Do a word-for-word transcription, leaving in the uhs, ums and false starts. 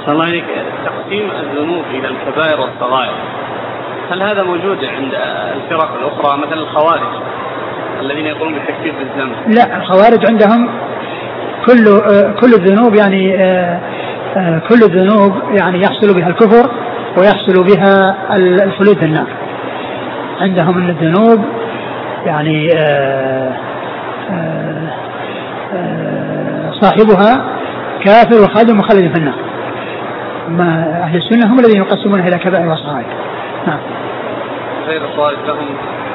صلى الله عليك. تقسيم الذنوب إلى الكبائر والصغائر هل هذا موجود عند الفرق الأخرى مثل الخوارج الذين يقولون بالتكفير بالذنب؟ لا، الخوارج عندهم كل كل الذنوب يعني كل الذنوب يعني يحصل بها الكفر ويحصل بها الخلود في النار. عندهم ان الذنوب يعني صاحبها كافر وخالد مخلد في النار. ما أهل السنة هم الذين يقسمونها إلى كبائر وصغائر. نعم. غير الخوارج لهم